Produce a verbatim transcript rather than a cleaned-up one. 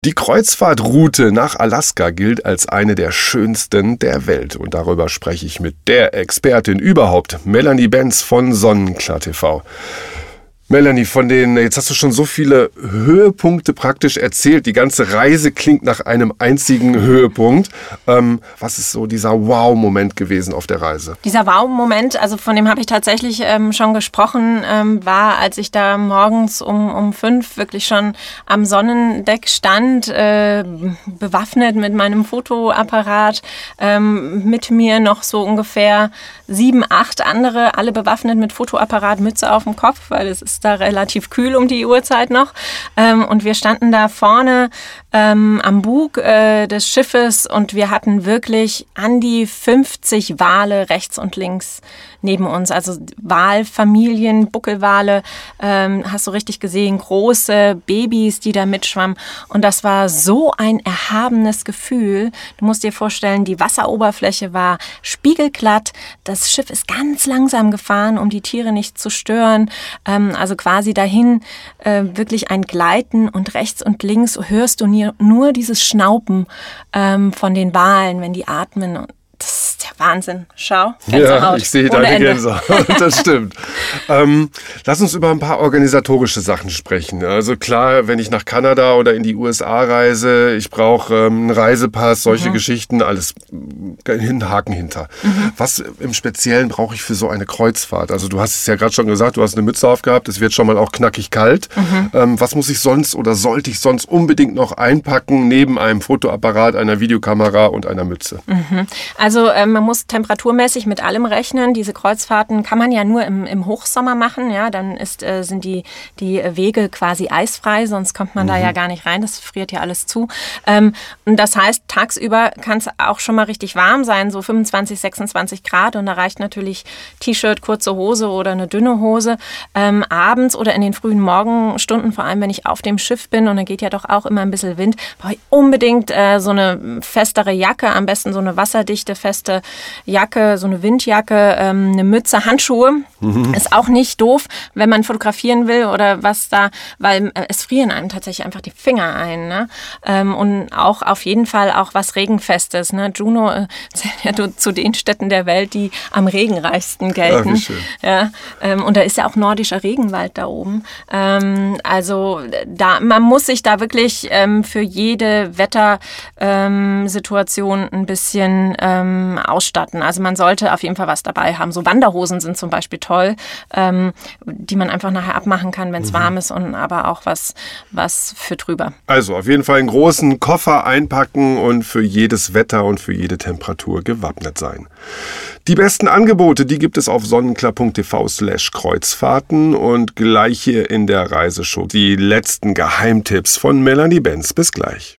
Die Kreuzfahrtroute nach Alaska gilt als eine der schönsten der Welt. Und darüber spreche ich mit der Expertin überhaupt, Melanie Benz von Sonnenklar T V. Melanie, von den, jetzt hast du schon so viele Höhepunkte praktisch erzählt. Die ganze Reise klingt nach einem einzigen Höhepunkt. Ähm, was ist so dieser Wow-Moment gewesen auf der Reise? Dieser Wow-Moment, also von dem habe ich tatsächlich ähm, schon gesprochen, ähm, war, als ich da morgens um, um fünf wirklich schon am Sonnendeck stand, äh, bewaffnet mit meinem Fotoapparat, ähm, mit mir noch so ungefähr sieben, acht andere, alle bewaffnet mit Fotoapparat, Mütze auf dem Kopf, weil es ist da relativ kühl um die Uhrzeit noch. Ähm, und wir standen da vorne ähm, am Bug äh, des Schiffes und wir hatten wirklich an die fünfzig Wale rechts und links neben uns. Also Walfamilien, Buckelwale, ähm, hast du richtig gesehen, große Babys, die da mitschwammen. Und das war so ein erhabenes Gefühl. Du musst dir vorstellen, die Wasseroberfläche war spiegelglatt. Das Schiff ist ganz langsam gefahren, um die Tiere nicht zu stören. Ähm, also quasi dahin äh, wirklich ein Gleiten und rechts und links hörst du nie, nur dieses Schnauben ähm, von den Walen, wenn die atmen. Das ist der Wahnsinn. Schau, Gänsehaut. Ja, ich sehe deine Gänsehaut, das stimmt. ähm, lass uns über ein paar organisatorische Sachen sprechen. Also klar, wenn ich nach Kanada oder in die U S A reise, ich brauche ähm, einen Reisepass, solche mhm. Geschichten, alles einen Haken hinter. Mhm. Was im Speziellen brauche ich für so eine Kreuzfahrt? Also du hast es ja gerade schon gesagt, du hast eine Mütze aufgehabt, es wird schon mal auch knackig kalt. Mhm. Ähm, was muss ich sonst oder sollte ich sonst unbedingt noch einpacken, neben einem Fotoapparat, einer Videokamera und einer Mütze? Mhm. Also Also äh, man muss temperaturmäßig mit allem rechnen. Diese Kreuzfahrten kann man ja nur im, im Hochsommer machen. Ja, dann ist, äh, sind die, die Wege quasi eisfrei, sonst kommt man mhm. da ja gar nicht rein. Das friert ja alles zu. Ähm, und das heißt, tagsüber kann es auch schon mal richtig warm sein, so fünfundzwanzig, sechsundzwanzig Grad. Und da reicht natürlich T-Shirt, kurze Hose oder eine dünne Hose. Ähm, abends oder in den frühen Morgenstunden, vor allem wenn ich auf dem Schiff bin, und dann geht ja doch auch immer ein bisschen Wind, brauche ich unbedingt äh, so eine festere Jacke, am besten so eine wasserdichte, feste Jacke, so eine Windjacke, ähm, eine Mütze, Handschuhe. Mhm. Ist auch nicht doof, wenn man fotografieren will oder was da, weil äh, es frieren einem tatsächlich einfach die Finger ein. Ne? Ähm, und auch auf jeden Fall auch was Regenfestes. Ne? Juneau äh, zählt ja zu den Städten der Welt, die am regenreichsten gelten. Ach, wie schön. Ja, ähm, und da ist ja auch nordischer Regenwald da oben. Ähm, also da, man muss sich da wirklich ähm, für jede Wettersituation ähm, ein bisschen ähm, ausstatten. Also man sollte auf jeden Fall was dabei haben. So Wanderhosen sind zum Beispiel toll, ähm, die man einfach nachher abmachen kann, wenn es mhm. warm ist, und aber auch was, was für drüber. Also auf jeden Fall einen großen Koffer einpacken und für jedes Wetter und für jede Temperatur gewappnet sein. Die besten Angebote, die gibt es auf sonnenklar punkt t v slash Kreuzfahrten und gleich hier in der Reiseshow. Die letzten Geheimtipps von Melanie Benz. Bis gleich.